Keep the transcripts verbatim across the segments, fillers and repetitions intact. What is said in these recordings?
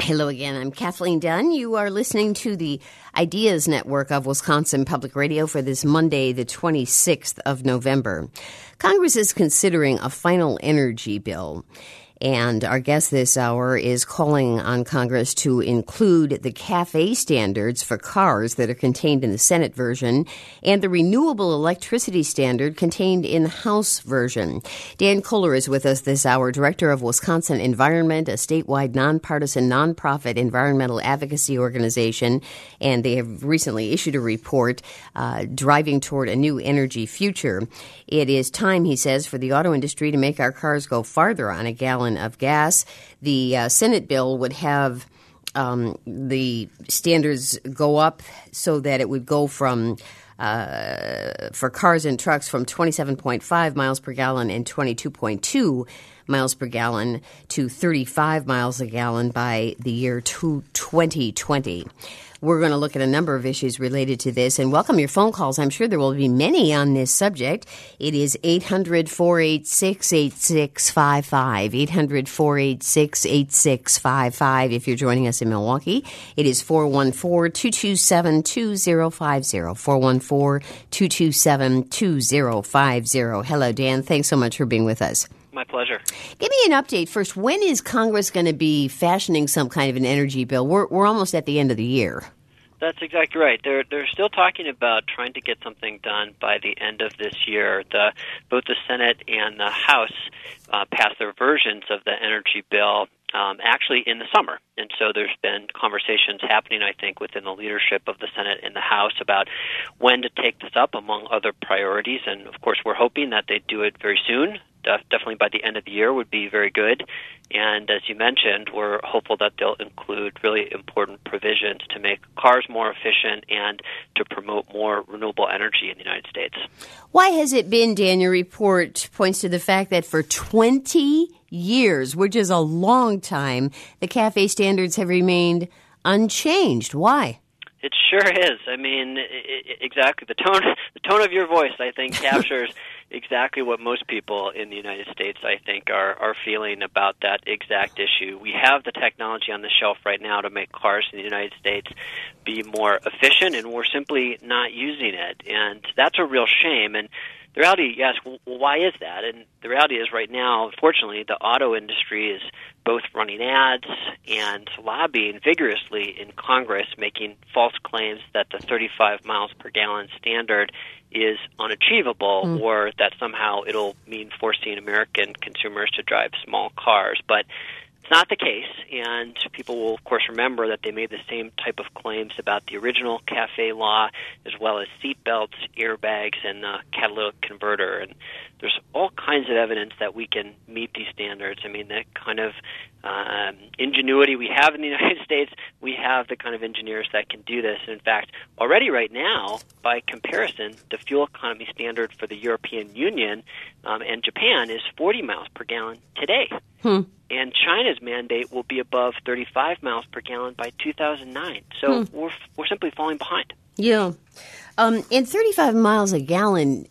Hello again. I'm Kathleen Dunn. You are listening to the Ideas Network of Wisconsin Public Radio for this Monday, the twenty-sixth of November. Congress is considering a final energy bill. And our guest this hour is calling on Congress to include the CAFE standards for cars that are contained in the Senate version and the renewable electricity standard contained in the House version. Dan Kohler is with us this hour, Director of Wisconsin Environment, a statewide nonpartisan nonprofit environmental advocacy organization. And they have recently issued a report uh, driving toward a new energy future. It is time, he says, for the auto industry to make our cars go farther on a gallon of gas. The uh, Senate bill would have um, the standards go up so that it would go from, uh, for cars and trucks, from twenty-seven point five miles per gallon and twenty-two point two miles per gallon to thirty-five miles a gallon by the year twenty twenty. We're going to look at a number of issues related to this and welcome your phone calls. I'm sure there will be many on this subject. It is eight hundred, four eight six, eight six five five, eight hundred, four eight six, eight six five five. If you're joining us in Milwaukee, it is four one four, two two seven, two zero five zero, four one four, two two seven, two zero five zero. Hello, Dan. Thanks so much for being with us. My pleasure. Give me an update first. When is Congress going to be fashioning some kind of an energy bill? We're we're almost at the end of the year. That's exactly right. They're they're still talking about trying to get something done by the end of this year. The both the Senate and the House uh, passed their versions of the energy bill um, actually in the summer, and so there's been conversations happening, I think, within the leadership of the Senate and the House about when to take this up among other priorities. And of course, we're hoping that they do it very soon. Definitely by the end of the year would be very good. And as you mentioned, we're hopeful that they'll include really important provisions to make cars more efficient and to promote more renewable energy in the United States. Why has it been, Dan, your report points to the fact that for twenty years, which is a long time, the CAFE standards have remained unchanged? Why? It sure is. I mean, it, exactly. The tone, the tone of your voice, I think, captures exactly what most people in the United States, I think, are, are feeling about that exact issue. We have the technology on the shelf right now to make cars in the United States be more efficient, and we're simply not using it. And that's a real shame. And the reality, you ask, well, why is that? And the reality is right now, unfortunately, the auto industry is both running ads and lobbying vigorously in Congress, making false claims that the thirty-five miles per gallon standard is unachievable mm. or that somehow it'll mean forcing American consumers to drive small cars. But it's not the case, and people will, of course, remember that they made the same type of claims about the original CAFE law, as well as seat belts, airbags, and the catalytic converter. And there's all kinds of evidence that we can meet these standards. I mean, the kind of um, ingenuity we have in the United States, we have the kind of engineers that can do this. And in fact, already right now, by comparison, the fuel economy standard for the European Union um, and Japan is forty miles per gallon today. Hmm. And China's mandate will be above thirty-five miles per gallon by two thousand nine. So hmm. we're we're simply falling behind. Yeah. Um, and thirty-five miles a gallon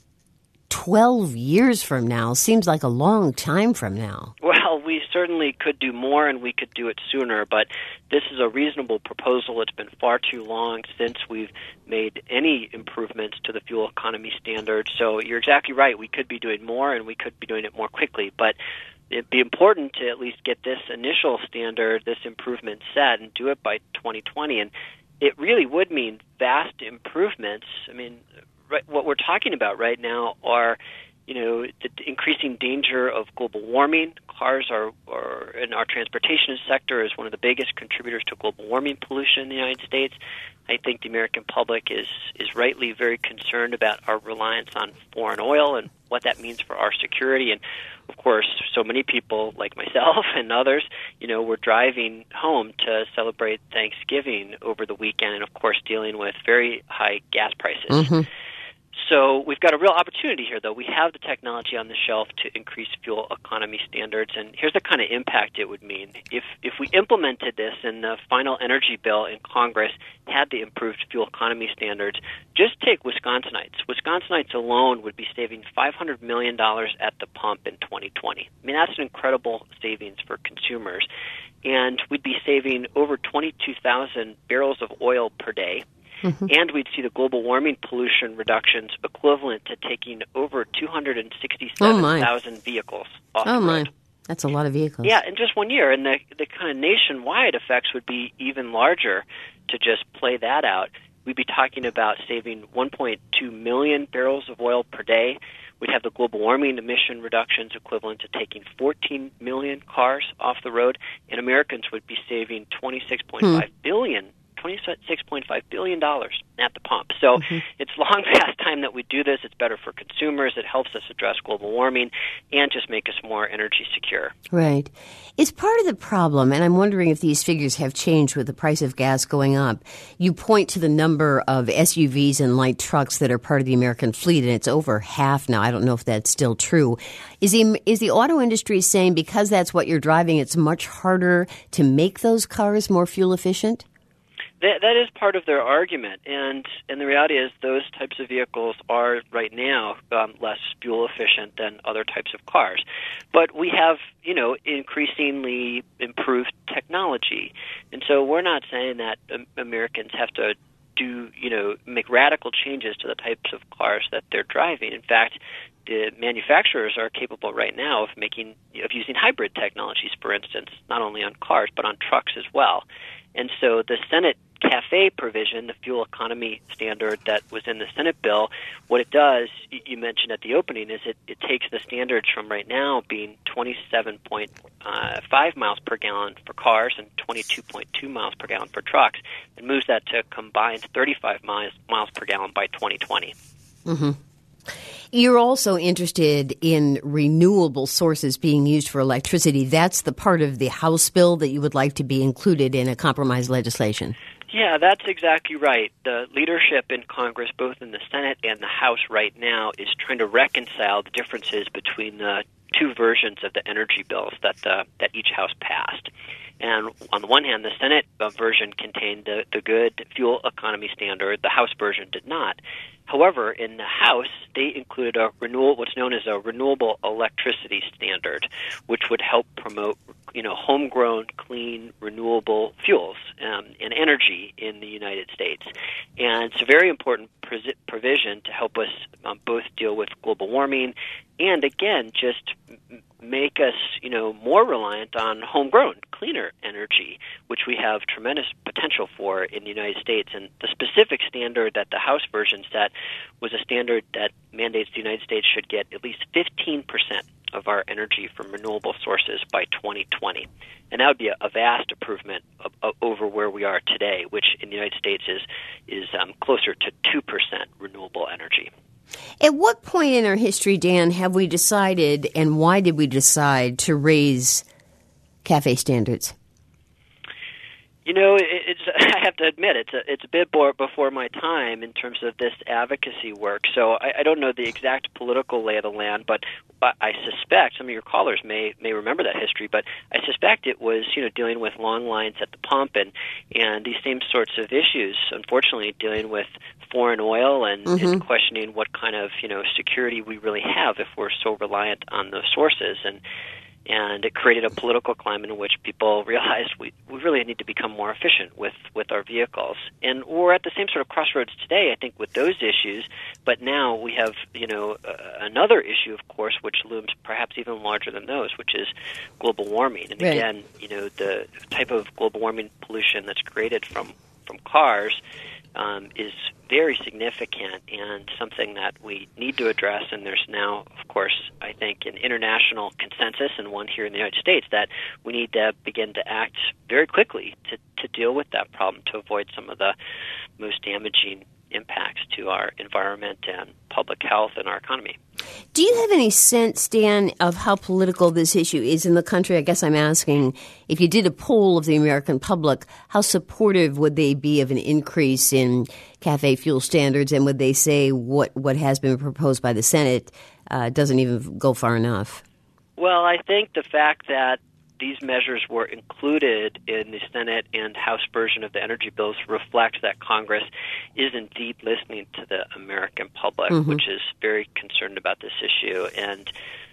twelve years from now seems like a long time from now. Well, we certainly could do more, and we could do it sooner, but this is a reasonable proposal. It's been far too long since we've made any improvements to the fuel economy standard. So you're exactly right. We could be doing more, and we could be doing it more quickly, but it'd be important to at least get this initial standard, this improvement set, and do it by twenty twenty. And it really would mean vast improvements. I mean, right, what we're talking about right now are, you know, the increasing danger of global warming. Cars are, are in our transportation sector is one of the biggest contributors to global warming pollution in the United States. I think the American public is, is rightly very concerned about our reliance on foreign oil and what that means for our security. And, of course, so many people like myself and others, you know, were driving home to celebrate Thanksgiving over the weekend and, of course, dealing with very high gas prices. Mm-hmm. So we've got a real opportunity here, though. We have the technology on the shelf to increase fuel economy standards, and here's the kind of impact it would mean. If if we implemented this and the final energy bill in Congress had the improved fuel economy standards, just take Wisconsinites. Wisconsinites alone would be saving five hundred million dollars at the pump in twenty twenty. I mean, that's an incredible savings for consumers. and we'd be saving over twenty-two thousand barrels of oil per day. Mm-hmm. And we'd see the global warming pollution reductions equivalent to taking over two hundred sixty-seven thousand oh vehicles off oh the road. My. That's a lot of vehicles. Yeah, in just one year. And the, the kind of nationwide effects would be even larger to just play that out. We'd be talking about saving one point two million barrels of oil per day. We'd have the global warming emission reductions equivalent to taking fourteen million cars off the road, and Americans would be saving twenty-six point five hmm. billion twenty-six point five billion dollars at the pump. So mm-hmm. it's long past time that we do this. It's better for consumers. It helps us address global warming and just make us more energy secure. Right. It's part of the problem, and I'm wondering if these figures have changed with the price of gas going up. You point to the number of S U Vs and light trucks that are part of the American fleet, and it's over half now. I don't know if that's still true. Is the, is the auto industry saying because that's what you're driving, it's much harder to make those cars more fuel efficient? That, that is part of their argument, and and the reality is those types of vehicles are right now um, less fuel efficient than other types of cars. But we have, you know, increasingly improved technology, and so we're not saying that um, Americans have to do, you know, make radical changes to the types of cars that they're driving. In fact, the manufacturers are capable right now of making of using hybrid technologies, for instance, not only on cars but on trucks as well. And so the Senate CAFE provision, the fuel economy standard that was in the Senate bill, what it does, you mentioned at the opening, is it, it takes the standards from right now being twenty-seven point five miles per gallon for cars and twenty-two point two miles per gallon for trucks and moves that to a combined thirty-five miles, miles per gallon by twenty twenty. Mm-hmm. You're also interested in renewable sources being used for electricity. That's the part of the House bill that you would like to be included in a compromise legislation. Yeah, that's exactly right. The leadership in Congress, both in the Senate and the House right now, is trying to reconcile the differences between the two versions of the energy bills that the, that each House passed. And on the one hand, the Senate version contained the, the good fuel economy standard. The House version did not. However, in the House, they included a renewable, what's known as a renewable electricity standard, which would help promote, you know, homegrown, clean, renewable fuels um, and energy in the United States. And it's a very important pres- provision to help us um, both deal with global warming and, again, just make us, you know, more reliant on homegrown, cleaner energy, which we have tremendous potential for in the United States. And the specific standard that the House version set was a standard that mandates the United States should get at least fifteen percent of our energy from renewable sources by twenty twenty. And that would be a, a vast improvement of, of, over where we are today, which in the United States is, is um, closer to two percent renewable energy. At what point in our history, Dan, have we decided, and why did we decide to raise CAFE standards? You know, it's, I have to admit, it's a, it's a bit before my time in terms of this advocacy work. So I, I don't know the exact political lay of the land, but I suspect some of your callers may may remember that history. But I suspect it was, you know, dealing with long lines at the pump and and these same sorts of issues. Unfortunately, dealing with foreign oil and, mm-hmm. and questioning what kind of, you know, security we really have if we're so reliant on those sources. And And it created a political climate in which people realized we, we really need to become more efficient with, with our vehicles. And we're at the same sort of crossroads today, I think, with those issues. But now we have, you know, uh, another issue, of course, which looms perhaps even larger than those, which is global warming. And right. again, you know, the type of global warming pollution that's created from, from cars Um, is very significant and something that we need to address. And there's now, of course, I think, an international consensus and one here in the United States that we need to begin to act very quickly to, to deal with that problem to avoid some of the most damaging impacts to our environment and public health and our economy. Do you have any sense, Dan, of how political this issue is in the country? I guess I'm asking, if you did a poll of the American public, how supportive would they be of an increase in CAFE fuel standards, and would they say what, what has been proposed by the Senate uh, doesn't even go far enough? Well, I think the fact that these measures were included in the Senate and House version of the energy bills reflects that Congress is indeed listening to the American public, mm-hmm. which is very concerned about this issue. And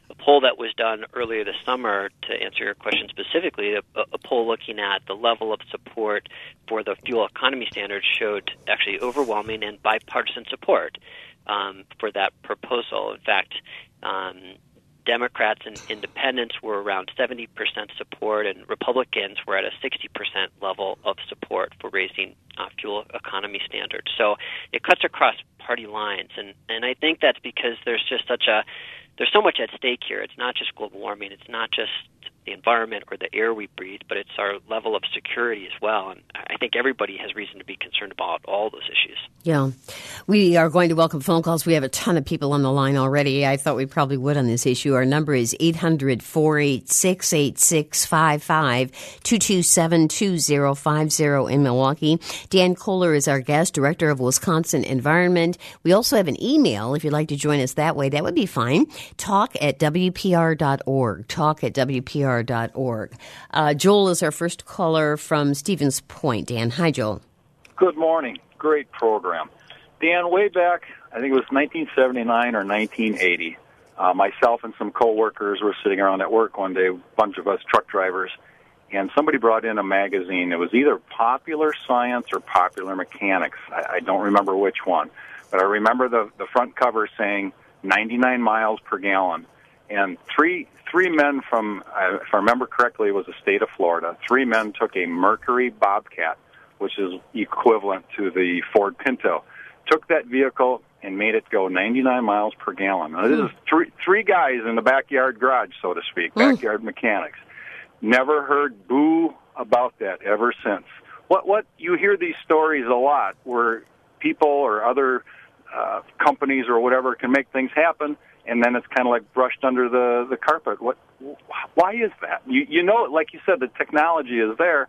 a poll that was done earlier this summer, to answer your question specifically, a, a poll looking at the level of support for the fuel economy standard showed actually overwhelming and bipartisan support um, for that proposal. In fact, um, Democrats and independents were around seventy percent support, and Republicans were at a sixty percent level of support for raising uh, fuel economy standards. So it cuts across party lines, and, and I think that's because there's just such a there's so much at stake here. It's not just global warming, it's not just the environment or the air we breathe, but it's our level of security as well. And I think everybody has reason to be concerned about all those issues. Yeah. We are going to welcome phone calls. We have a ton of people on the line already. I thought we probably would on this issue. Our number is eight hundred, four eight six, eight six five five, two two seven, two zero five zero in Milwaukee. Dan Kohler is our guest, Director of Wisconsin Environment. We also have an email. If you'd like to join us that way, that would be fine. Talk at W P R dot org. Talk at W P R dot org. Uh, Joel is our first caller from Stevens Point. Dan, hi, Joel. Good morning. Great program. Dan, way back, I think it was nineteen seventy-nine or nineteen eighty, uh, myself and some coworkers were sitting around at work one day, a bunch of us truck drivers, and somebody brought in a magazine. It was either Popular Science or Popular Mechanics. I, I don't remember which one, but I remember the, the front cover saying ninety-nine miles per gallon. And three three men from, uh, if I remember correctly, it was the state of Florida. Three men took a Mercury Bobcat, which is equivalent to the Ford Pinto, took that vehicle and made it go ninety-nine miles per gallon. Now, this mm. is three three guys in the backyard garage, so to speak, mm. backyard mechanics. Never heard boo about that ever since. What what you hear these stories a lot where people or other uh, companies or whatever can make things happen, and then it's kind of like brushed under the, the carpet. What? Why is that? You you know, like you said, the technology is there.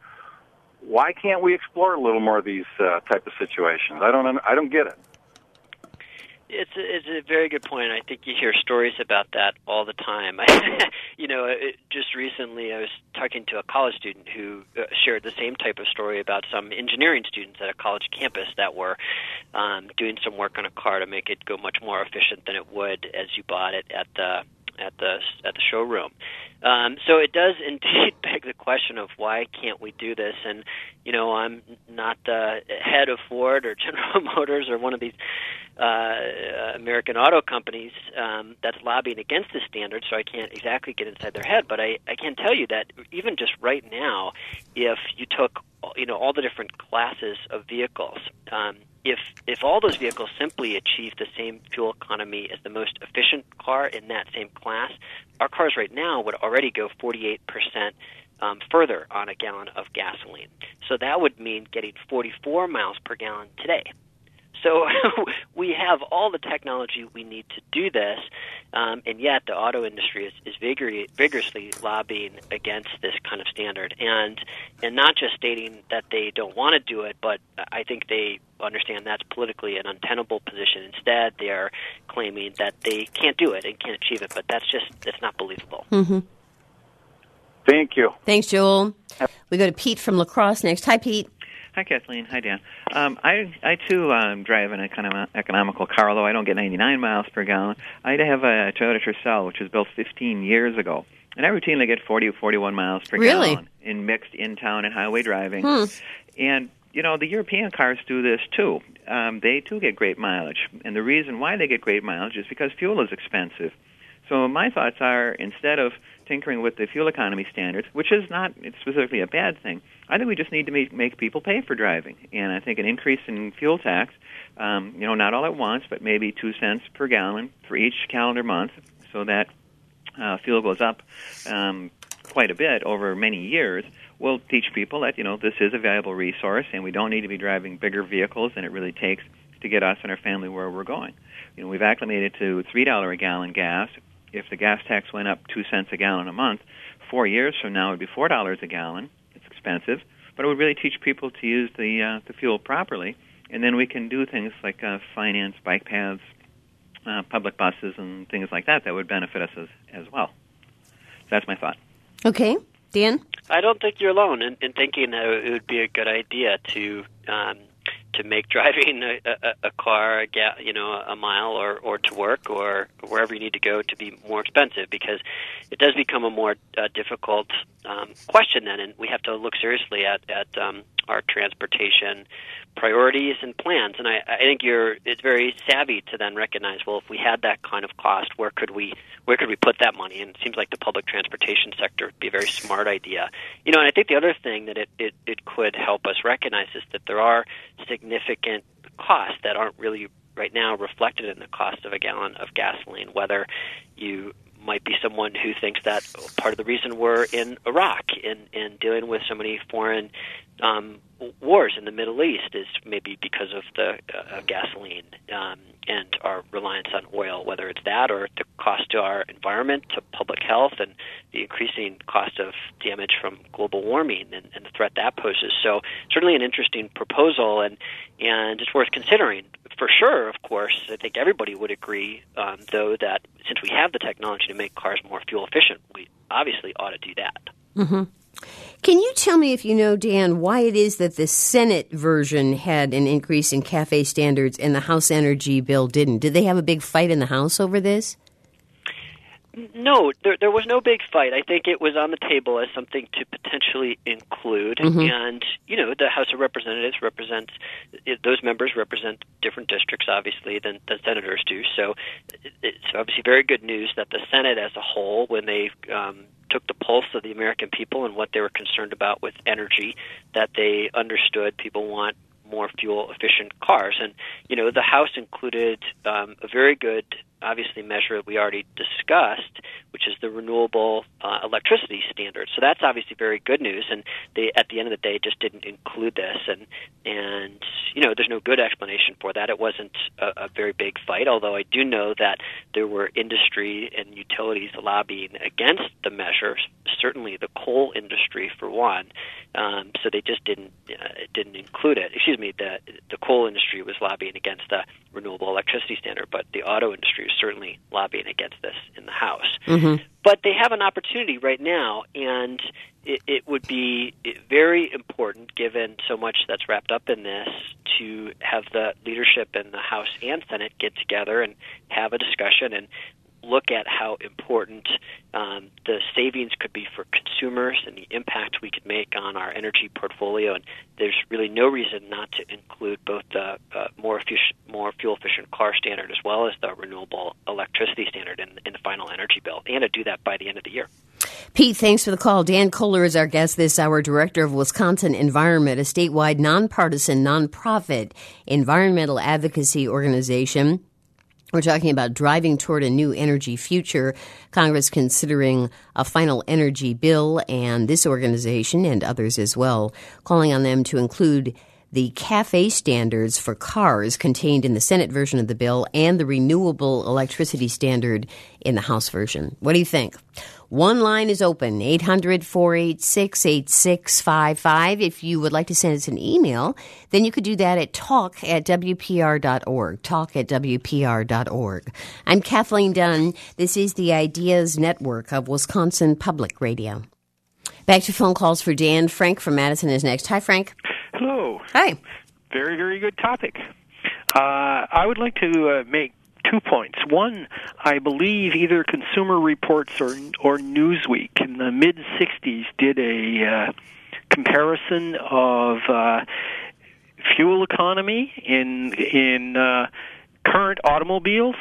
Why can't we explore a little more of these uh, type of situations? I don't I don't get it. It's a, it's a very good point. I think you hear stories about that all the time. you know, it, just recently I was talking to a college student who uh, shared the same type of story about some engineering students at a college campus that were um, doing some work on a car to make it go much more efficient than it would as you bought it at the at the at the showroom. Um, so it does indeed beg the question of why can't we do this? And you know, I'm not the head of Ford or General Motors or one of these uh, American auto companies um, that's lobbying against this standard, so I can't exactly get inside their head. But I, I can tell you that even just right now, if you took you know all the different classes of vehicles, um, if if all those vehicles simply achieve the same fuel economy as the most efficient car in that same class, our cars right now would already go forty-eight percent um, further on a gallon of gasoline. So that would mean getting forty-four miles per gallon today. So we have all the technology we need to do this, um, and yet the auto industry is, is vigor- vigorously lobbying against this kind of standard, and and not just stating that they don't want to do it, but I think they understand that's politically an untenable position. Instead, they are claiming that they can't do it and can't achieve it, but that's just that's not believable. Mm-hmm. Thank you. Thanks, Joel. We go to Pete from La Crosse next. Hi, Pete. Hi, Kathleen. Hi, Dan. Um, I, I too, um, drive an econom- economical car, although I don't get ninety-nine miles per gallon. I have a Toyota Tercel, which was built fifteen years ago, and I routinely get forty or forty-one miles per really? gallon in mixed in-town and highway driving. Hmm. And, you know, the European cars do this, too. Um, they, too, get great mileage, and the reason why they get great mileage is because fuel is expensive. So my thoughts are, instead of tinkering with the fuel economy standards, which is not specifically a bad thing, I think we just need to make, make people pay for driving. And I think an increase in fuel tax, um, you know, not all at once, but maybe two cents per gallon for each calendar month, so that uh, fuel goes up um, quite a bit over many years, will teach people that, you know, this is a valuable resource and we don't need to be driving bigger vehicles than it really takes to get us and our family where we're going. You know, we've acclimated to three dollars a gallon gas. If the gas tax went up two cents a gallon a month, four years from now it would be four dollars a gallon. It's expensive, but it would really teach people to use the uh, the fuel properly, and then we can do things like uh, finance bike paths, uh, public buses, and things like that that would benefit us as, as well. So that's my thought. Okay. Dan? I don't think you're alone in, in thinking that it would be a good idea to um, to make driving a, a, a car, a ga- you know, a mile or, or to work or wherever you need to go to be more expensive, because it does become a more uh, difficult um, question then, and we have to look seriously at at um, our transportation priorities and plans. And I, I think you're it's very savvy to then recognize, well, if we had that kind of cost, where could we where could we put that money? And it seems like the public transportation sector would be a very smart idea. You know, and I think the other thing that it, it, it could help us recognize is that there are significant costs that aren't really right now reflected in the cost of a gallon of gasoline, whether you might be someone who thinks that part of the reason we're in Iraq and, and dealing with so many foreign um, wars in the Middle East is maybe because of the uh, gasoline um, and our reliance on oil, whether it's that or the cost to our environment, to public health, and the increasing cost of damage from global warming and, and the threat that poses. So certainly an interesting proposal, and, and it's worth considering. For sure, of course, I think everybody would agree, um, though, that since we have the technology to make cars more fuel efficient, we obviously ought to do that. Mm-hmm. Can you tell me, if you know, Dan, why it is that the Senate version had an increase in CAFE standards and the House energy bill didn't? Did they have a big fight in the House over this? No, there, there was no big fight. I think it was on the table as something to potentially include. Mm-hmm. And, you know, the House of Representatives represents, those members represent different districts, obviously, than, than senators do. So it's obviously very good news that the Senate as a whole, when they um, took the pulse of the American people and what they were concerned about with energy, that they understood people want more fuel-efficient cars. And, you know, the House included um, a very good, obviously, measure that we already discussed, which is the renewable uh, electricity standard. So that's obviously very good news, and they, at the end of the day, just didn't include this. And, and you know, there's no good explanation for that. It wasn't a, a very big fight, although I do know that there were industry and utilities lobbying against the measures, certainly the coal industry, for one. Um, so they just didn't uh, didn't include it. Excuse me, the the coal industry was lobbying against the renewable electricity standard, but the auto industry is certainly lobbying against this in the House. Mm-hmm. But they have an opportunity right now, and it, it would be very important, given so much that's wrapped up in this, to have the leadership in the House and Senate get together and have a discussion and look at how important um, the savings could be for consumers and the impact we could make on our energy portfolio. And there's really no reason not to include both the uh, more efficient, more fuel-efficient car standard as well as the renewable electricity standard in, in the final energy bill, and to do that by the end of the year. Pete, thanks for the call. Dan Kohler is our guest this hour, director of Wisconsin Environment, a statewide nonpartisan, nonprofit environmental advocacy organization. We're talking about driving toward a new energy future, Congress considering a final energy bill, and this organization and others as well, calling on them to include the CAFE standards for cars contained in the Senate version of the bill and the renewable electricity standard in the House version. What do you think? One line is open, eight hundred, four eight six, eight six five five. If you would like to send us an email, then you could do that at talk at w p r dot org, talk at w p r dot org. I'm Kathleen Dunn. This is the Ideas Network of Wisconsin Public Radio. Back to phone calls for Dan. Frank from Madison is next. Hi, Frank. Hello. Hi. Very, very good topic. Uh, I would like to uh, make two points. One, I believe either Consumer Reports or or Newsweek in the mid-sixties did a uh, comparison of uh, fuel economy in in uh, current automobiles,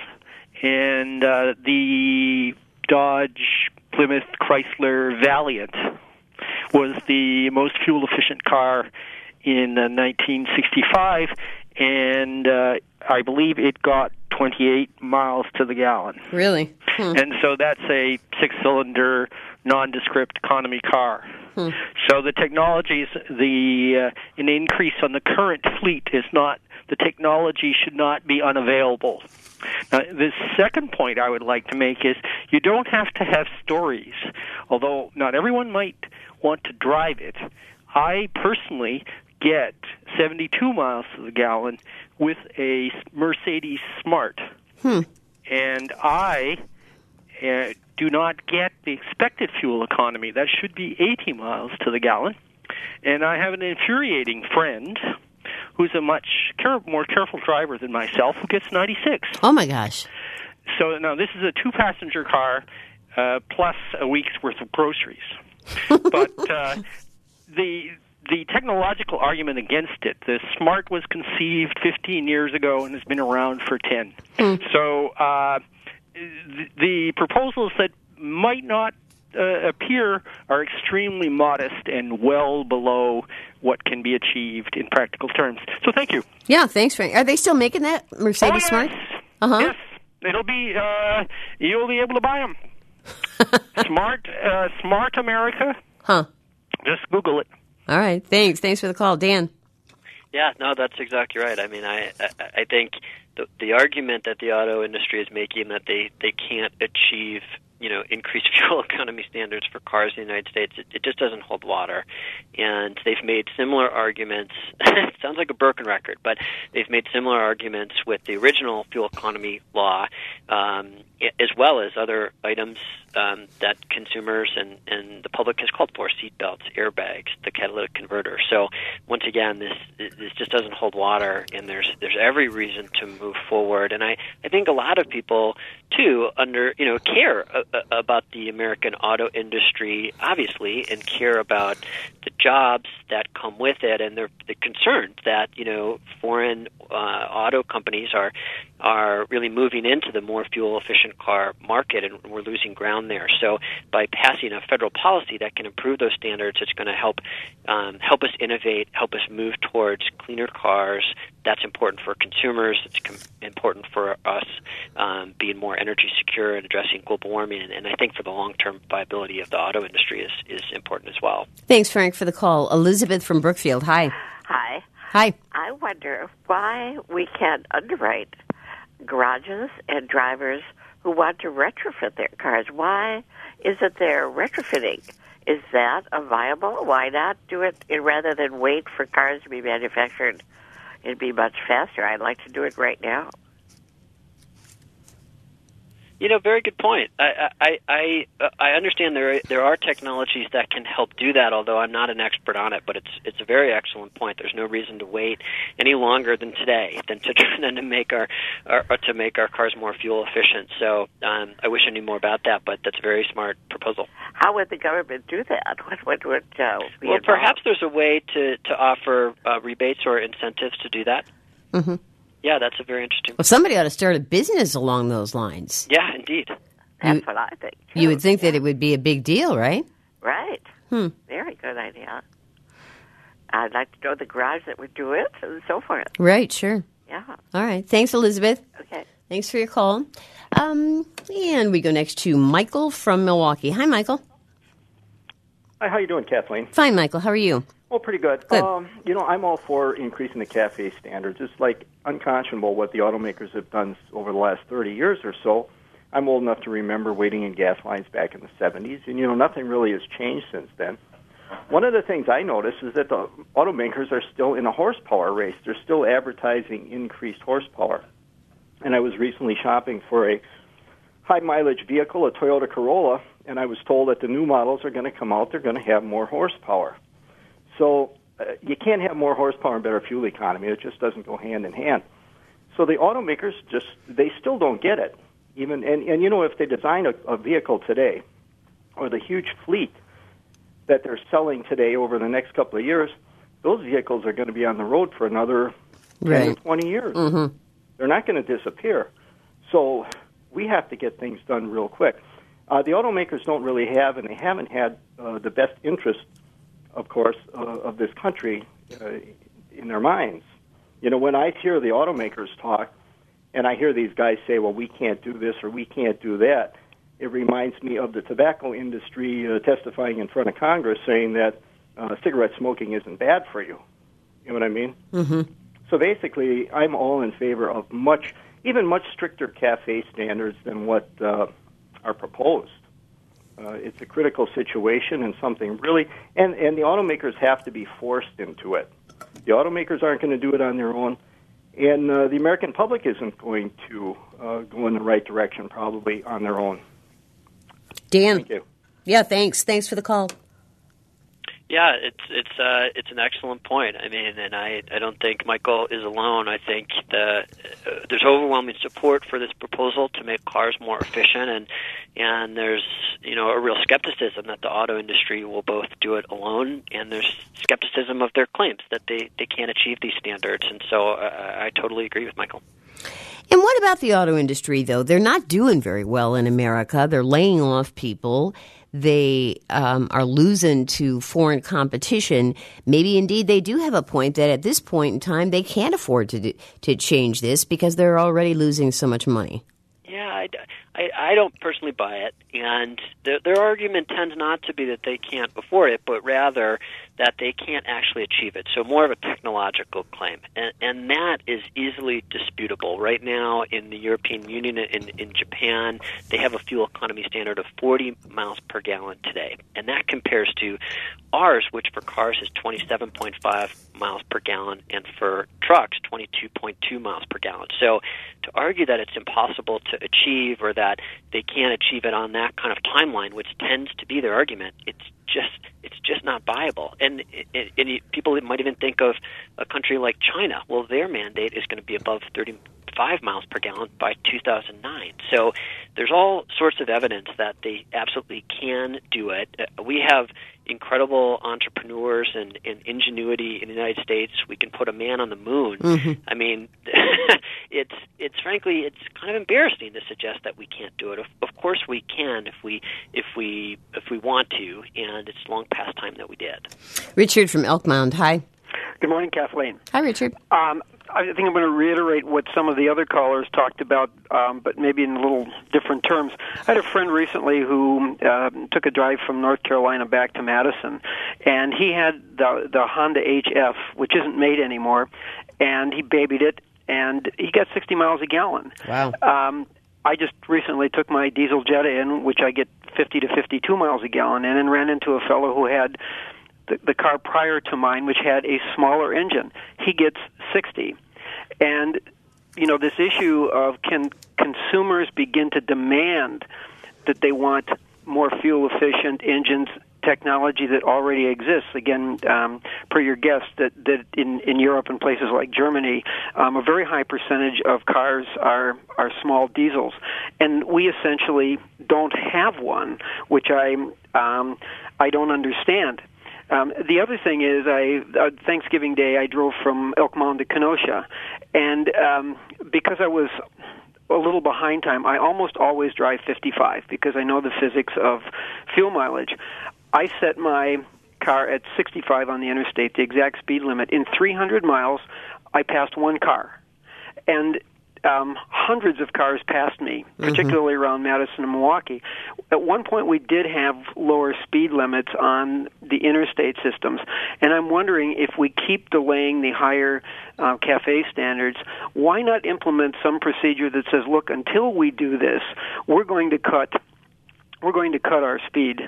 and uh, the Dodge, Plymouth, Chrysler Valiant was the most fuel-efficient car in uh, nineteen sixty-five, and uh, I believe it got twenty-eight miles to the gallon. Really? Hmm. And so that's a six-cylinder, nondescript economy car. Hmm. So the technologies, the uh, an increase on the current fleet is not, the technology should not be unavailable. Now, the second point I would like to make is you don't have to have stories, although not everyone might want to drive it. I personally get seventy-two miles to the gallon with a Mercedes Smart. Hmm. And I uh, do not get the expected fuel economy. That should be eighty miles to the gallon. And I have an infuriating friend who's a much care- more careful driver than myself who gets ninety-six. Oh, my gosh. So now this is a two-passenger car uh, plus a week's worth of groceries. But uh, the the technological argument against it, the Smart was conceived fifteen years ago and has been around for ten. Mm. So uh, the, the proposals that might not uh, appear are extremely modest and well below what can be achieved in practical terms. So thank you. Yeah, thanks, Frank. Are they still making that Mercedes oh, yes. Smart? Uh-huh. Yes. It'll be, uh, you'll be able to buy them. Smart, uh, Smart America. Huh. Just Google it. All right. Thanks. Thanks for the call. Dan. Yeah, no, that's exactly right. I mean, I, I, I think the, the argument that the auto industry is making that they, they can't achieve, you know, increased fuel economy standards for cars in the United States, it, it just doesn't hold water. And they've made similar arguments. It sounds like a broken record, but they've made similar arguments with the original fuel economy law, um, as well as other items um, that consumers and, and the public has called for: seatbelts, airbags, the catalytic converter. So once again, this this just doesn't hold water, and there's there's every reason to move forward. And I, I think a lot of people too under you know care uh, about the American auto industry, obviously, and care about the jobs that come with it, and they're, they're concerned that you know foreign uh, auto companies are are really moving into the more fuel efficient car market, and we're losing ground there. So by passing a federal policy that can improve those standards, it's going to help um, help us innovate, help us move towards cleaner cars. That's important for consumers. It's com- important for us um, being more energy secure and addressing global warming. And, and I think for the long-term viability of the auto industry is, is important as well. Thanks, Frank, for the call. Elizabeth from Brookfield. Hi. Hi. Hi. I wonder why we can't underwrite garages and drivers who want to retrofit their cars. Why is it they're retrofitting? Is that a viable? Why not do it rather than wait for cars to be manufactured? It'd be much faster. I'd like to do it right now. You know, very good point. I I I, I understand there there are technologies that can help do that, although I'm not an expert on it. But it's it's a very excellent point. There's no reason to wait any longer than today than to than to make our, our to make our cars more fuel efficient. So um, I wish I knew more about that, but that's a very smart proposal. How would the government do that? What what would uh, be well, involved? Perhaps there's a way to to offer uh, rebates or incentives to do that. Mm-hmm. Yeah, that's a very interesting. Well, somebody ought to start a business along those lines. Yeah, indeed. That's you, what I think, too. You would think that it would be a big deal, right? Right. Hmm. Very good idea. I'd like to know the garage that would do it and so forth. Right, sure. Yeah. All right. Thanks, Elizabeth. Okay. Thanks for your call. Um, and we go next to Michael from Milwaukee. Hi, Michael. Hi, how you doing, Kathleen? Fine, Michael. How are you? Well, pretty good. Good. Um, you know, I'm all for increasing the CAFE standards. It's like unconscionable what the automakers have done over the last thirty years or so. I'm old enough to remember waiting in gas lines back in the seventies, and, you know, nothing really has changed since then. One of the things I notice is that the automakers are still in a horsepower race. They're still advertising increased horsepower. And I was recently shopping for a high-mileage vehicle, a Toyota Corolla, and I was told that the new models are going to come out, they're going to have more horsepower. So uh, you can't have more horsepower and better fuel economy. It just doesn't go hand in hand. So the automakers just, they still don't get it. Even and, and you know, if they design a, a vehicle today, or the huge fleet that they're selling today over the next couple of years, those vehicles are going to be on the road for another right. ten or twenty years. Mm-hmm. They're not going to disappear. So we have to get things done real quick. Uh, the automakers don't really have, and they haven't had uh, the best interest, of course, uh, of this country uh, in their minds. You know, when I hear the automakers talk, and I hear these guys say, well, we can't do this or we can't do that, it reminds me of the tobacco industry uh, testifying in front of Congress saying that uh, cigarette smoking isn't bad for you. You know what I mean? Mm-hmm. So basically, I'm all in favor of much, even much stricter CAFE standards than what uh, are proposed. Uh, it's a critical situation and something really, and, and the automakers have to be forced into it. The automakers aren't going to do it on their own, and uh, the American public isn't going to uh, go in the right direction probably on their own. Dan. Thank you. Yeah, thanks. Thanks for the call. Yeah, it's it's uh, it's an excellent point. I mean, and I I don't think Michael is alone. I think the uh, there's overwhelming support for this proposal to make cars more efficient, and and there's you know a real skepticism that the auto industry will both do it alone, and there's skepticism of their claims that they, they can't achieve these standards. And so uh, I totally agree with Michael. And what about the auto industry, though? They're not doing very well in America. They're laying off people. They um, are losing to foreign competition. Maybe indeed they do have a point that at this point in time they can't afford to do, to change this because they're already losing so much money. Yeah, I, I, I don't personally buy it, and their, their argument tends not to be that they can't afford it, but rather that they can't actually achieve it. So more of a technological claim, and, and that is easily disputable. Right now in the European Union and in, in Japan, they have a fuel economy standard of forty miles per gallon today, and that compares to ours, which for cars is twenty-seven point five miles per gallon, and for trucks, twenty-two point two miles per gallon. So to argue that it's impossible to achieve or that they can't achieve it on that kind of timeline, which tends to be their argument, it's just it's just not viable. And it, it, it, people might even think of a country like China. Well, their mandate is going to be above thirty-five miles per gallon by two thousand nine. So there's all sorts of evidence that they absolutely can do it. Uh, we have incredible entrepreneurs and, and ingenuity in the United States. We can put a man on the moon. Mm-hmm. I mean, it's it's frankly it's kind of embarrassing to suggest that we can't do it. Of, of course, we can if we if we if we want to, and it's long past time that we did. Richard from Elk Mound, hi. Good morning, Kathleen. Hi, Richard. Um, I think I'm going to reiterate what some of the other callers talked about, um, but maybe in a little different terms. I had a friend recently who uh, took a drive from North Carolina back to Madison, and he had the, the Honda H F, which isn't made anymore, and he babied it, and he got sixty miles a gallon. Wow. Um, I just recently took my diesel Jetta in, which I get fifty to fifty-two miles a gallon in, and ran into a fellow who had the, the car prior to mine, which had a smaller engine. He gets sixty. And, you know, this issue of can consumers begin to demand that they want more fuel-efficient engines, technology that already exists. Again, um, per your guest, that, that in, in Europe and places like Germany, um, a very high percentage of cars are, are small diesels. And we essentially don't have one, which I, um, I don't understand. Um, the other thing is, I uh, Thanksgiving Day, I drove from Elk Mound to Kenosha, and um, because I was a little behind time, I almost always drive fifty-five because I know the physics of fuel mileage. I set my car at sixty-five on the interstate, the exact speed limit. In three hundred miles, I passed one car, and Um, hundreds of cars passed me, particularly mm-hmm. around Madison and Milwaukee. At one point, we did have lower speed limits on the interstate systems, and I'm wondering if we keep delaying the higher uh, CAFE standards, why not implement some procedure that says, look, until we do this, we're going to cut, we're going to cut our speed,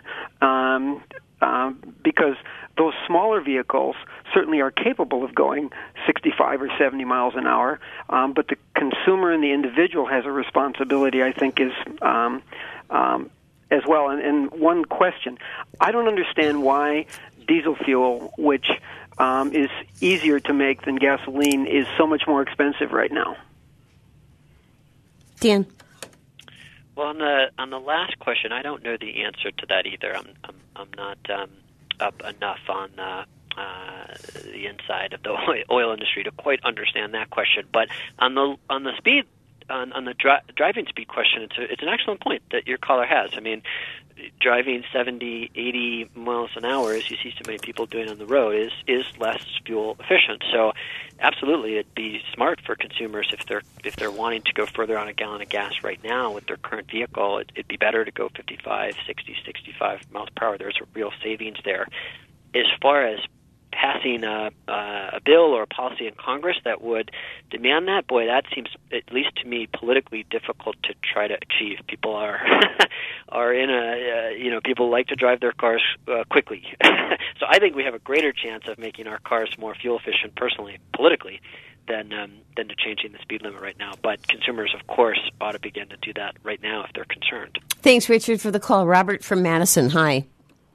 um, uh, because those smaller vehicles certainly are capable of going sixty-five or seventy miles an hour, um, but the consumer and the individual has a responsibility, I think, is um, um, as well. And, and one question, I don't understand why diesel fuel, which um, is easier to make than gasoline, is so much more expensive right now. Dan? Well, on the on the last question, I don't know the answer to that either. I'm I'm, I'm not um, up enough on uh, uh, the inside of the oil industry to quite understand that question. But on the on the speed on, on the dri- driving speed question, it's a, it's an excellent point that your caller has. I mean, driving seventy, eighty miles an hour, as you see so many people doing on the road, is is less fuel efficient. So, absolutely, it'd be smart for consumers if they're if they're wanting to go further on a gallon of gas right now with their current vehicle. It, it'd be better to go fifty-five, sixty, sixty-five miles per hour. There's a real savings there. As far as passing a, a bill or a policy in Congress that would demand that, boy, that seems, at least to me, politically difficult to try to achieve. People are are in a, uh, you know, people like to drive their cars uh, quickly. So I think we have a greater chance of making our cars more fuel efficient personally, politically, than um, than to changing the speed limit right now. But consumers, of course, ought to begin to do that right now if they're concerned. Thanks, Richard, for the call. Robert from Madison, hi.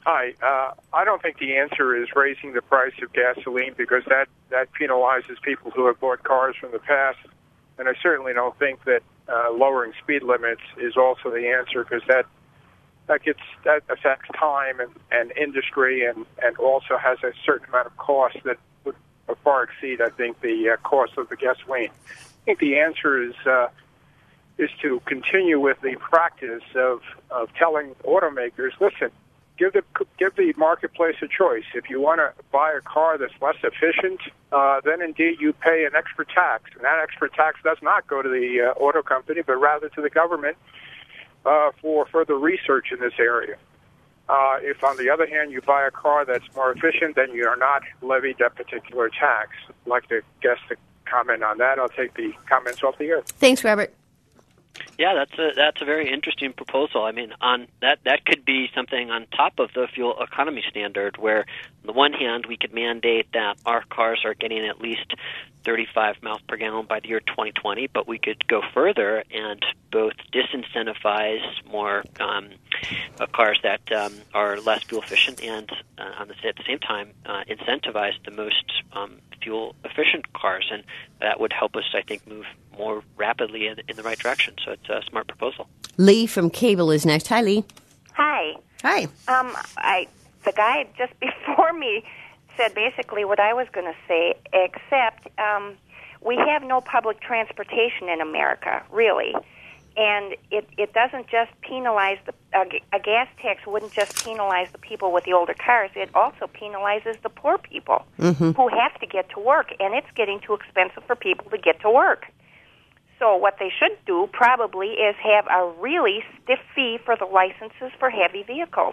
Hi. Uh, I don't think the answer is raising the price of gasoline because that, that penalizes people who have bought cars from the past. And I certainly don't think that uh, lowering speed limits is also the answer because that that gets that affects time and, and industry and, and also has a certain amount of cost that would far exceed, I think, the uh, cost of the gasoline. I think the answer is uh, is to continue with the practice of, of telling automakers, listen, give the give the marketplace a choice. If you want to buy a car that's less efficient, uh, then indeed you pay an extra tax, and that extra tax does not go to the uh, auto company, but rather to the government uh, for further research in this area. Uh, if, on the other hand, you buy a car that's more efficient, then you are not levied that particular tax. I'd like to guess the comment on that. I'll take the comments off the air. Thanks, Robert. Yeah, that's a that's a very interesting proposal. I mean, on that that could be something on top of the fuel economy standard, where on the one hand we could mandate that our cars are getting at least thirty-five miles per gallon by the year twenty twenty, but we could go further and both disincentivize more um, uh, cars that um, are less fuel efficient, and uh, on the, at the same time uh, incentivize the most um, fuel efficient cars, and that would help us, I think, move more rapidly in, in the right direction. So it's a smart proposal. Lee from Cable is next. Hi, Lee. Hi. Hi. Um, I the guy just before me said basically what I was going to say, except um, we have no public transportation in America, really. And it, it doesn't just penalize, the a, a gas tax wouldn't just penalize the people with the older cars. It also penalizes the poor people mm-hmm. who have to get to work, and it's getting too expensive for people to get to work. So what they should do probably is have a really stiff fee for the licenses for heavy vehicles.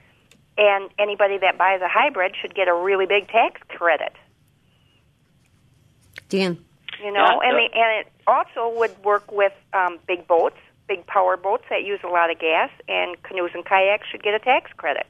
And anybody that buys a hybrid should get a really big tax credit. Dan. You know, yeah, and, the, and it also would work with um, big boats, big power boats that use a lot of gas, and canoes and kayaks should get a tax credit.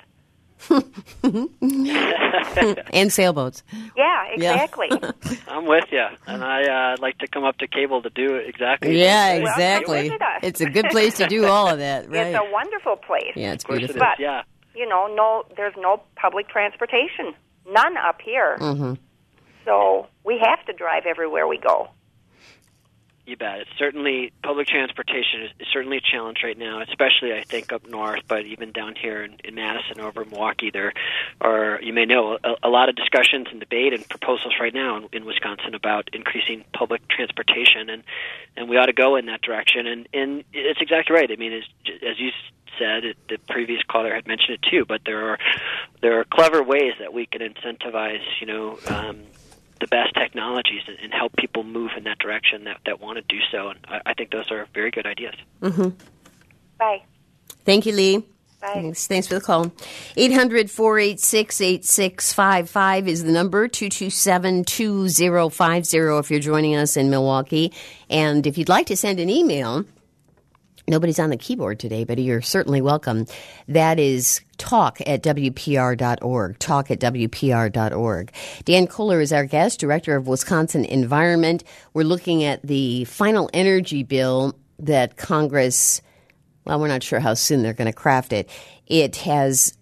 And sailboats. Yeah, exactly. Yeah. I'm with you, and I uh, like to come up to Cable to do exactly. Yeah, exactly. Well, it's a good place to do all of that, right? It's a wonderful place. Yeah, it's beautiful. It but, yeah. you know, no, there's no public transportation, none up here. Mm-hmm. So we have to drive everywhere we go. You bet. It's certainly, public transportation is, is certainly a challenge right now, especially, I think, up north, but even down here in, in Madison, over Milwaukee, there are, you may know, a, a lot of discussions and debate and proposals right now in, in Wisconsin about increasing public transportation, and, and we ought to go in that direction. And, and it's exactly right. I mean, as, as you said, it, the previous caller had mentioned it too, but there are there are clever ways that we can incentivize, you know, um, the best technologies and, and help people move in that direction that, that want to do so. And I, I think those are very good ideas. Mm-hmm. Bye. Thank you, Lee. Bye. Thanks, Thanks for the call. eight hundred, four eight six, eight six five five is the number, two two seven, two zero five zero if you're joining us in Milwaukee. And if you'd like to send an email, nobody's on the keyboard today, but you're certainly welcome. That is talk at W P R dot org, talk at W P R dot org. Dan Kohler is our guest, Director of Wisconsin Environment. We're looking at the final energy bill that Congress, well, we're not sure how soon they're going to craft it. It has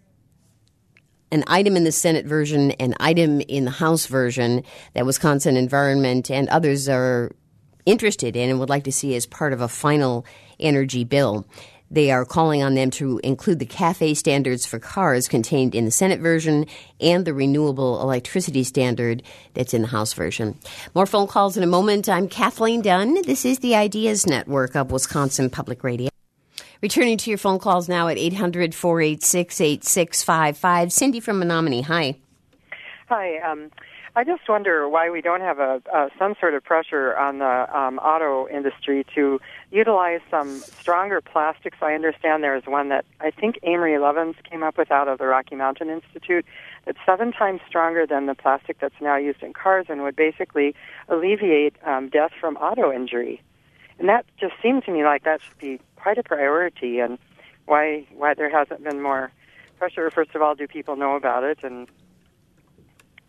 an item in the Senate version, an item in the House version that Wisconsin Environment and others are interested in and would like to see as part of a final energy bill. They are calling on them to include the CAFE standards for cars contained in the Senate version and the renewable electricity standard that's in the House version. More phone calls in a moment. I'm Kathleen Dunn. This is the Ideas Network of Wisconsin Public Radio. Returning to your phone calls now at eight hundred, four eight six, eight six five five. Cindy from Menominee. Hi. Hi. Um, I just wonder why we don't have a, uh, some sort of pressure on the um, auto industry to utilize some stronger plastics. I understand there's one that I think Amory Levins came up with out of the Rocky Mountain Institute that's seven times stronger than the plastic that's now used in cars and would basically alleviate um, death from auto injury. And that just seemed to me like that should be quite a priority, and why why there hasn't been more pressure. First of all, do people know about it? And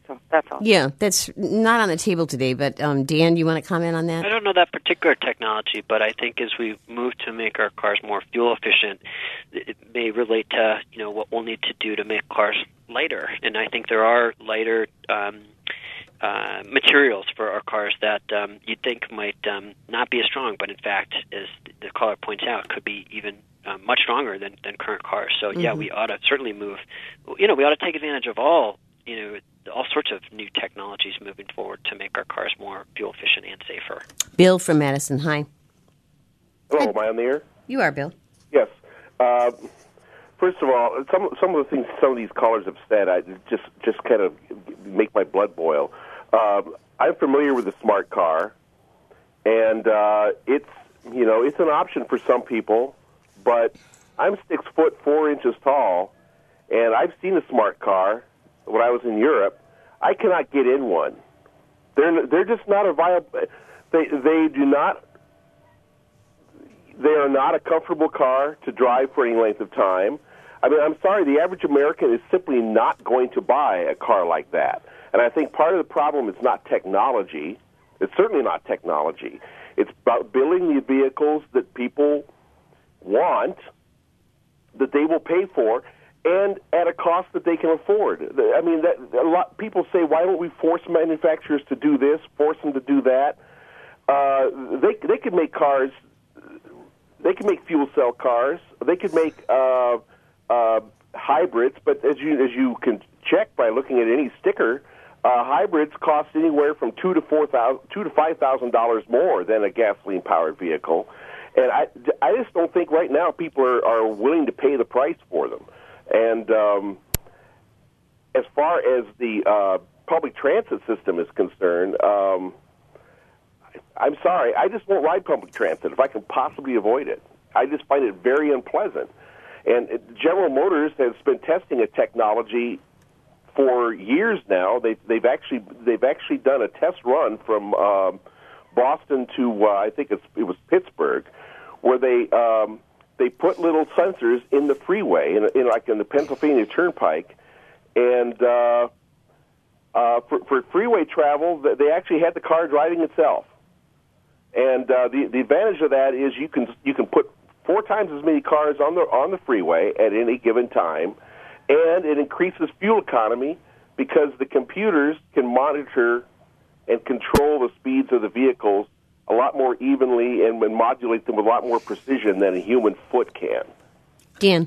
So that's all. Yeah, that's not on the table today, but um, Dan, you want to comment on that? I don't know that particular technology, but I think as we move to make our cars more fuel efficient, it may relate to, you know, what we'll need to do to make cars lighter. And I think there are lighter um, uh, materials for our cars that um, you'd think might um, not be as strong, but in fact, as the caller points out, could be even uh, much stronger than, than current cars. So, mm-hmm. yeah, we ought to certainly move, you know, we ought to take advantage of all, you know, all sorts of new technologies moving forward to make our cars more fuel efficient and safer. Bill from Madison, hi. Hello, am I on the air? You are, Bill. Yes. Uh, first of all, some some of the things some of these callers have said, I just just kind of make my blood boil. Uh, I'm familiar with the smart car, and uh, it's you know it's an option for some people, but I'm six foot four inches tall, and I've seen a smart car when I was in Europe. I cannot get in one. They're they're just not a viable. They they do not. They are not a comfortable car to drive for any length of time. I mean, I'm sorry, the average American is simply not going to buy a car like that. And I think part of the problem is not technology. It's certainly not technology. It's about building the vehicles that people want, that they will pay for, and at a cost that they can afford. I mean, that, a lot people say, why don't we force manufacturers to do this, force them to do that? Uh, they they could make cars. They can make fuel cell cars. They could make uh, uh, hybrids, but as you as you can check by looking at any sticker, uh, hybrids cost anywhere from two to four thousand, two to five thousand dollars more than a gasoline-powered vehicle. And I, I just don't think right now people are, are willing to pay the price for them. And um, as far as the uh, public transit system is concerned. Um, I'm sorry, I just won't ride public transit if I can possibly avoid it. I just find it very unpleasant. And General Motors has been testing a technology for years now. They've, they've actually they've actually done a test run from um, Boston to uh, I think it's, it was Pittsburgh, where they um, they put little sensors in the freeway, in, in like in the Pennsylvania Turnpike, and uh, uh, for, for freeway travel, they actually had the car driving itself. And uh, the the advantage of that is you can you can put four times as many cars on the on the freeway at any given time, and it increases fuel economy because the computers can monitor and control the speeds of the vehicles a lot more evenly and, and modulate them with a lot more precision than a human foot can. Dan,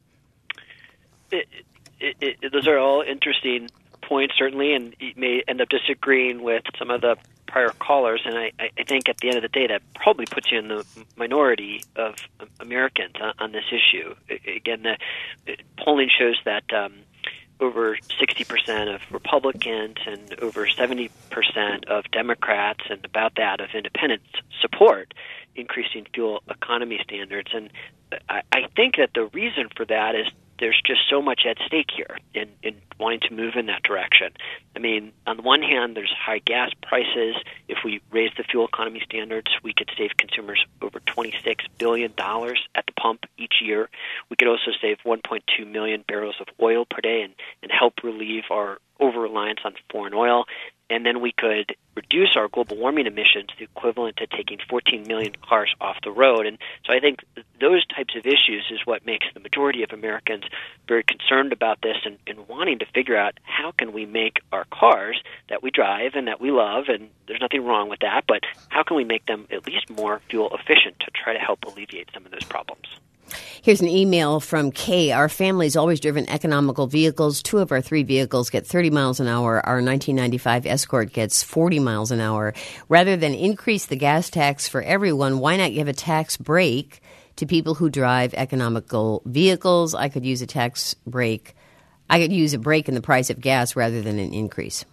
it, it, it, those are all interesting points, certainly, and you may end up disagreeing with some of the prior callers, and I, I think at the end of the day that probably puts you in the minority of Americans on, on this issue. Again, the polling shows that um, over sixty percent of Republicans and over seventy percent of Democrats and about that of independents support increasing fuel economy standards. And I, I think that the reason for that is there's just so much at stake here in, in wanting to move in that direction. I mean, on the one hand, there's high gas prices. If we raise the fuel economy standards, we could save consumers over twenty-six billion dollars at the pump each year. We could also save one point two million barrels of oil per day and, and help relieve our over-reliance on foreign oil. And then we could reduce our global warming emissions, the equivalent to taking fourteen million cars off the road. And so I think those types of issues is what makes the majority of Americans very concerned about this and, and wanting to figure out how can we make our cars that we drive and that we love, and there's nothing wrong with that, but how can we make them at least more fuel efficient to try to help alleviate some of those problems? Here's an email from Kay. Our family's always driven economical vehicles. Two of our three vehicles get thirty miles an hour. Our nineteen ninety-five Escort gets forty miles an hour. Rather than increase the gas tax for everyone, why not give a tax break to people who drive economical vehicles? I could use a tax break. I could use a break in the price of gas rather than an increase.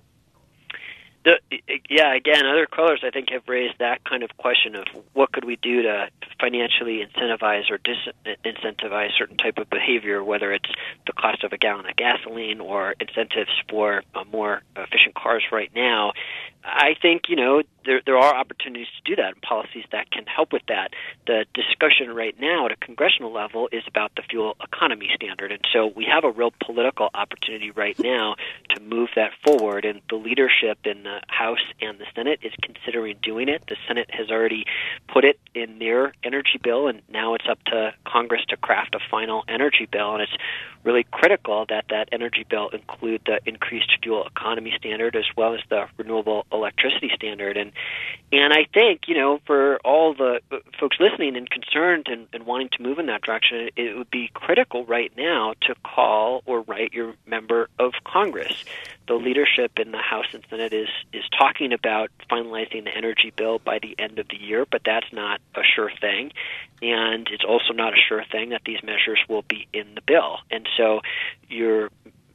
The, yeah, again, other callers, I think, have raised that kind of question of what could we do to financially incentivize or disincentivize certain type of behavior, whether it's the cost of a gallon of gasoline or incentives for uh, more efficient cars right now. I think, you know, there there are opportunities to do that and policies that can help with that. The discussion right now at a congressional level is about the fuel economy standard, and so we have a real political opportunity right now to move that forward, and the leadership in the House and the Senate is considering doing it. The Senate has already put it in their energy bill, and now it's up to Congress to craft a final energy bill, and it's really critical that that energy bill include the increased fuel economy standard as well as the renewable electricity standard. And and I think, you know, for all the folks listening and concerned and, and wanting to move in that direction, it would be critical right now to call or write your member of Congress. The leadership in the House and Senate is, is talking about finalizing the energy bill by the end of the year, but that's not a sure thing. And it's also not a sure thing that these measures will be in the bill. And so your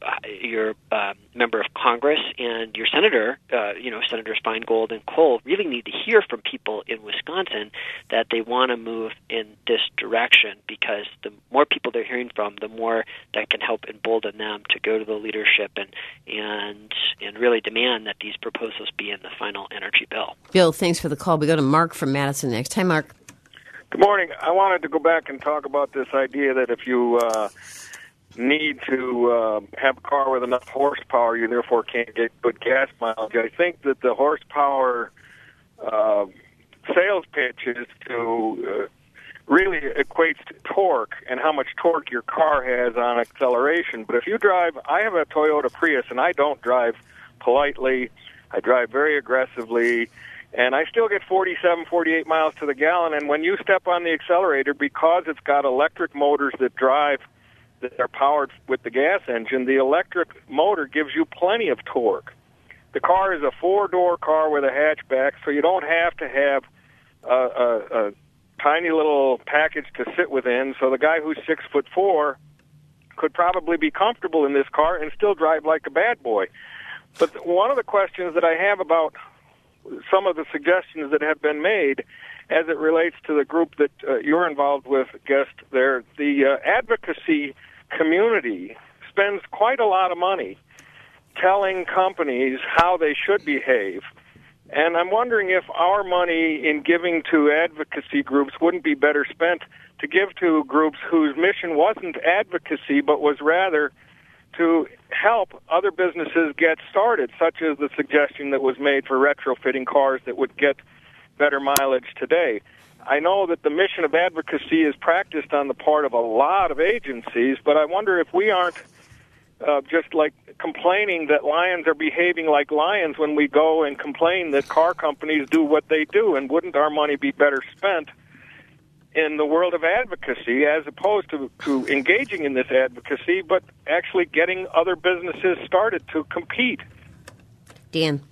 your uh, member of Congress and your senator, uh, you know, Senators Feingold and Cole, really need to hear from people in Wisconsin that they want to move in this direction, because the more people they're hearing from, the more that can help embolden them to go to the leadership and and and really demand that these proposals be in the final energy bill. Bill, thanks for the call. We go to Mark from Madison next. Hi, Mark. Good morning. I wanted to go back and talk about this idea that if you uh, need to uh, have a car with enough horsepower, you therefore can't get good gas mileage. I think that the horsepower uh, sales pitch is to uh, really equates to torque and how much torque your car has on acceleration. But if you drive, I have a Toyota Prius, and I don't drive politely. I drive very aggressively, and I still get forty-seven, forty-eight miles to the gallon. And when you step on the accelerator, because it's got electric motors that drive, that are powered with the gas engine, the electric motor gives you plenty of torque. The car is a four-door car with a hatchback, so you don't have to have a, a, a tiny little package to sit within. So the guy who's six foot four could probably be comfortable in this car and still drive like a bad boy. But one of the questions that I have about some of the suggestions that have been made as it relates to the group that uh, you're involved with, guest there, the uh, advocacy community spends quite a lot of money telling companies how they should behave. And I'm wondering if our money in giving to advocacy groups wouldn't be better spent to give to groups whose mission wasn't advocacy, but was rather to help other businesses get started, such as the suggestion that was made for retrofitting cars that would get better mileage today. I know that the mission of advocacy is practiced on the part of a lot of agencies, but I wonder if we aren't uh, just like complaining that lions are behaving like lions when we go and complain that car companies do what they do, and wouldn't our money be better spent in the world of advocacy as opposed to, to engaging in this advocacy, but actually getting other businesses started to compete? Dan.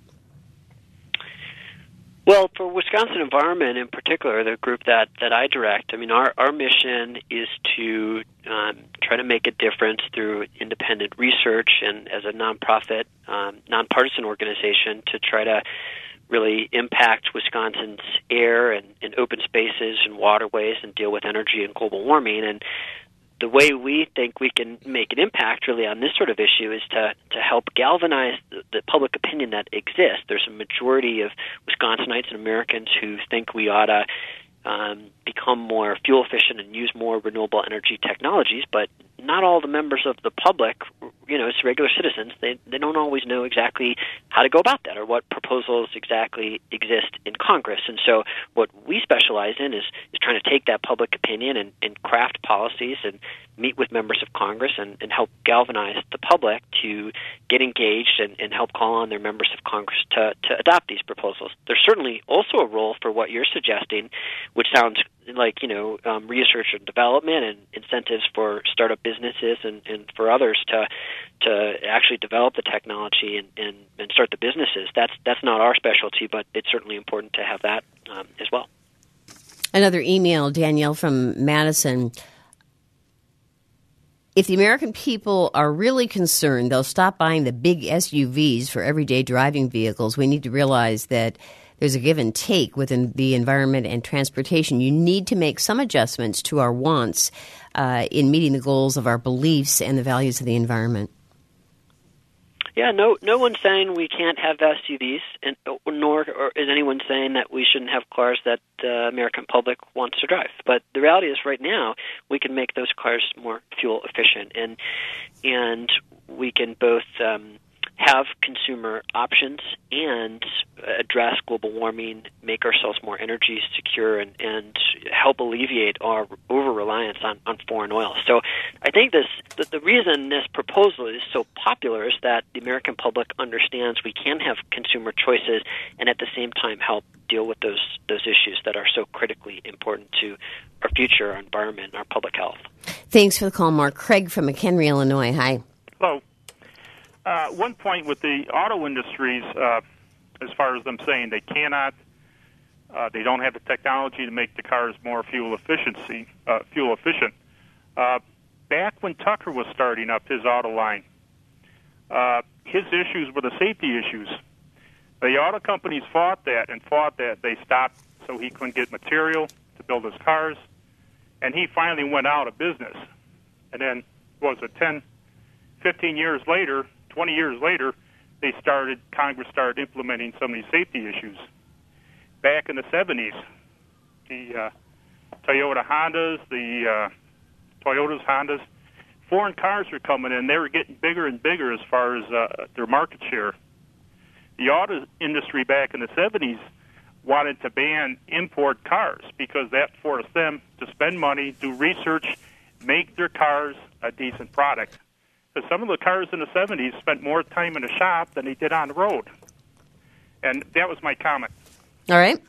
Well, for Wisconsin Environment in particular, the group that, that I direct, I mean, our, our mission is to um, try to make a difference through independent research and as a nonprofit, um, nonpartisan organization to try to really impact Wisconsin's air and, and open spaces and waterways and deal with energy and global warming. And the way we think we can make an impact really on this sort of issue is to, to help galvanize the, the public opinion that exists. There's a majority of Wisconsinites and Americans who think we ought to um, become more fuel efficient and use more renewable energy technologies, but not all the members of the public, you know, as regular citizens, they they don't always know exactly how to go about that or what proposals exactly exist in Congress. And so what we specialize in is, is trying to take that public opinion and, and craft policies and meet with members of Congress and, and help galvanize the public to get engaged and, and help call on their members of Congress to, to adopt these proposals. There's certainly also a role for what you're suggesting, which sounds like, you know, um, research and development and incentives for startup businesses and, and for others to to actually develop the technology and, and, and start the businesses. That's that's not our specialty, but it's certainly important to have that um, as well. Another email, Danielle from Madison. If the American people are really concerned, they'll stop buying the big S U Vs for everyday driving vehicles. We need to realize that there's a give and take within the environment and transportation. You need to make some adjustments to our wants uh, in meeting the goals of our beliefs and the values of the environment. Yeah, no, no one's saying we can't have S U Vs, and nor or is anyone saying that we shouldn't have cars that the American public wants to drive. But the reality is, right now, we can make those cars more fuel efficient, and and we can both um, have consumer options and address global warming, make ourselves more energy secure, and, and help alleviate our over-reliance on, on foreign oil. So I think this the, the reason this proposal is so popular is that the American public understands we can have consumer choices and at the same time help deal with those those issues that are so critically important to our future, our environment, our public health. Thanks for the call, Mark. Craig from McHenry, Illinois. Hi. Hello. Uh, one point with the auto industries, uh, as far as them saying they cannot, uh, they don't have the technology to make the cars more fuel efficiency, uh, fuel efficient. Uh, back when Tucker was starting up his auto line, uh, his issues were the safety issues. The auto companies fought that and fought that. They stopped so he couldn't get material to build his cars, and he finally went out of business. And then, what was it, ten, fifteen years later, twenty years later, they started, Congress started implementing some of these safety issues. Back in the seventies, the uh, Toyota Hondas, the uh, Toyotas, Hondas, foreign cars were coming in. They were getting bigger and bigger as far as uh, their market share. The auto industry back in the seventies wanted to ban import cars because that forced them to spend money, do research, make their cars a decent product. Because some of the cars in the seventies spent more time in the shop than they did on the road. And that was my comment. All right.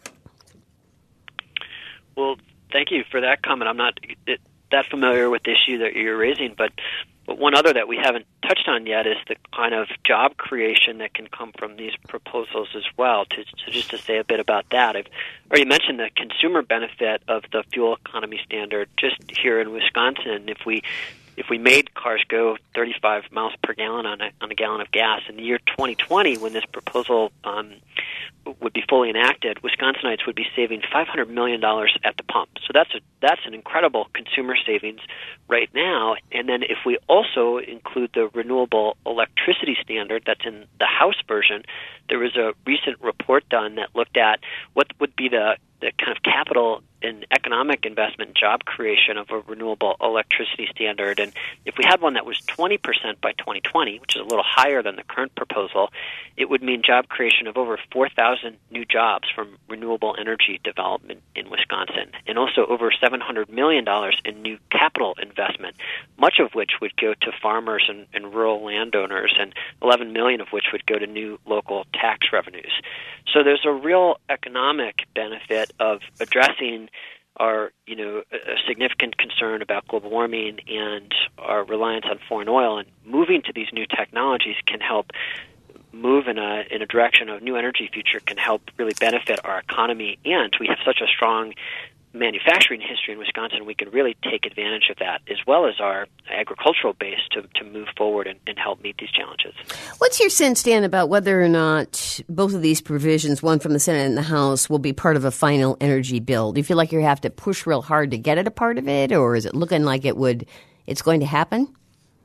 Well, thank you for that comment. I'm not that familiar with the issue that you're raising, but, but one other that we haven't touched on yet is the kind of job creation that can come from these proposals as well. To, so just to say a bit about that, I've already mentioned the consumer benefit of the fuel economy standard. Just here in Wisconsin, if we If we made cars go thirty-five miles per gallon on a, on a gallon of gas, in the year twenty twenty, when this proposal um, would be fully enacted, Wisconsinites would be saving five hundred million dollars at the pump. So that's a, that's an incredible consumer savings right now. And then if we also include the renewable electricity standard that's in the House version, there was a recent report done that looked at what would be the, the kind of capital and economic investment and job creation of a renewable electricity standard. And if we had one that was twenty percent by twenty twenty, which is a little higher than the current proposal, it would mean job creation of over four thousand new jobs from renewable energy development in Wisconsin, and also over seven hundred million dollars in new capital investment, much of which would go to farmers and, and rural landowners, and eleven million dollars of which would go to new local tax revenues. So there's a real economic benefit of addressing our, you know, a significant concern about global warming and our reliance on foreign oil, and moving to these new technologies can help move in a in a direction of new energy future, can help really benefit our economy. And we have such a strong manufacturing history in Wisconsin, we can really take advantage of that, as well as our agricultural base to, to move forward and, and help meet these challenges. What's your sense, Dan, about whether or not both of these provisions, one from the Senate and the House, will be part of a final energy bill? Do you feel like you have to push real hard to get it a part of it, or is it looking like it would? It's going to happen?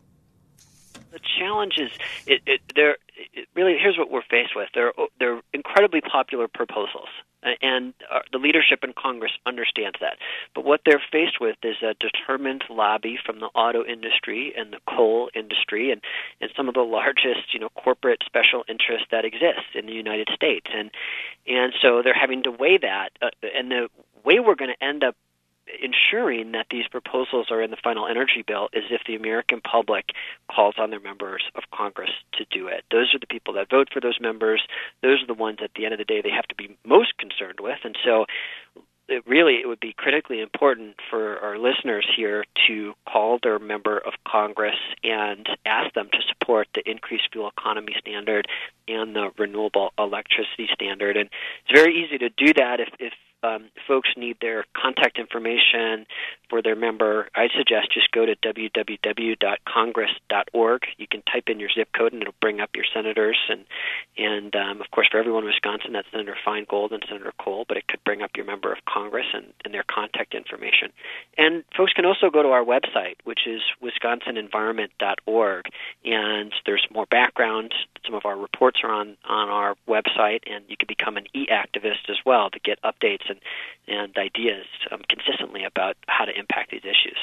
The challenge is, it, it, they're, it really, here's what we're faced with. They're, they're incredibly popular proposals, and uh, the leadership in Congress understands that. But what they're faced with is a determined lobby from the auto industry and the coal industry and, and some of the largest, you know, corporate special interests that exist in the United States. And, and so they're having to weigh that. Uh, and the way we're going to end up ensuring that these proposals are in the final energy bill is if the American public calls on their members of Congress to do it. Those are the people that vote for those members. Those are the ones at the end of the day they have to be most concerned with. And so it really, it would be critically important for our listeners here to call their member of Congress and ask them to support the increased fuel economy standard and the renewable electricity standard. And it's very easy to do that if, if Um, folks need their contact information for their member, I suggest just go to w w w dot congress dot org. You can type in your zip code, and it'll bring up your senators. And, and um, of course, for everyone in Wisconsin, that's Senator Feingold and Senator Cole, but it could bring up your member of Congress and, and their contact information. And folks can also go to our website, which is wisconsin environment dot org, and there's more background. Some of our reports are on, on our website, and you can become an e-activist as well to get updates and, and ideas um, consistently about how to impact these issues.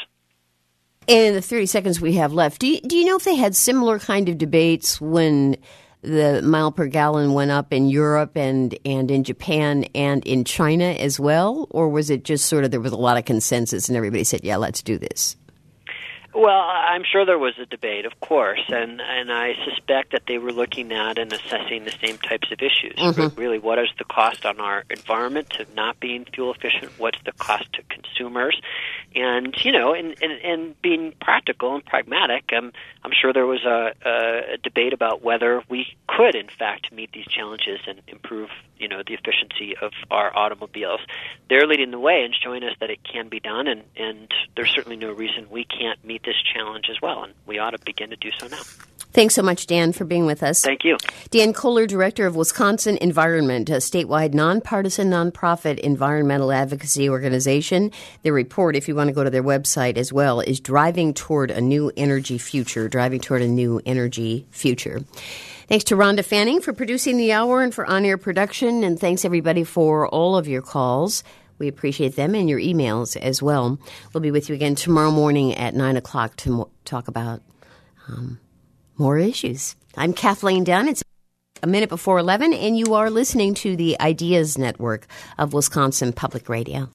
And in the thirty seconds we have left, do you, do you know if they had similar kind of debates when the mile per gallon went up in Europe and, and in Japan and in China as well? Or was it just sort of there was a lot of consensus and everybody said, yeah, let's do this? Well, I'm sure there was a debate, of course, and, and I suspect that they were looking at and assessing the same types of issues. Mm-hmm. Really, what is the cost on our environment to not being fuel efficient? What's the cost to consumers? And, you know, and, and, and being practical and pragmatic, um, I'm sure there was a, a debate about whether we could, in fact, meet these challenges and improve, you know, the efficiency of our automobiles. They're leading the way and showing us that it can be done, and, and there's certainly no reason we can't meet this challenge as well, and we ought to begin to do so now. Thanks so much, Dan, for being with us. Thank you. Dan Kohler, Director of Wisconsin Environment, a statewide nonpartisan nonprofit environmental advocacy organization. Their report, if you want to go to their website as well, is Driving Toward a New Energy Future, Driving Toward a New Energy Future. Thanks to Rhonda Fanning for producing the hour and for on-air production, and thanks, everybody, for all of your calls. We appreciate them and your emails as well. We'll be with you again tomorrow morning at nine o'clock to mo- talk about um, more issues. I'm Kathleen Dunn. It's a minute before eleven, and you are listening to the Ideas Network of Wisconsin Public Radio.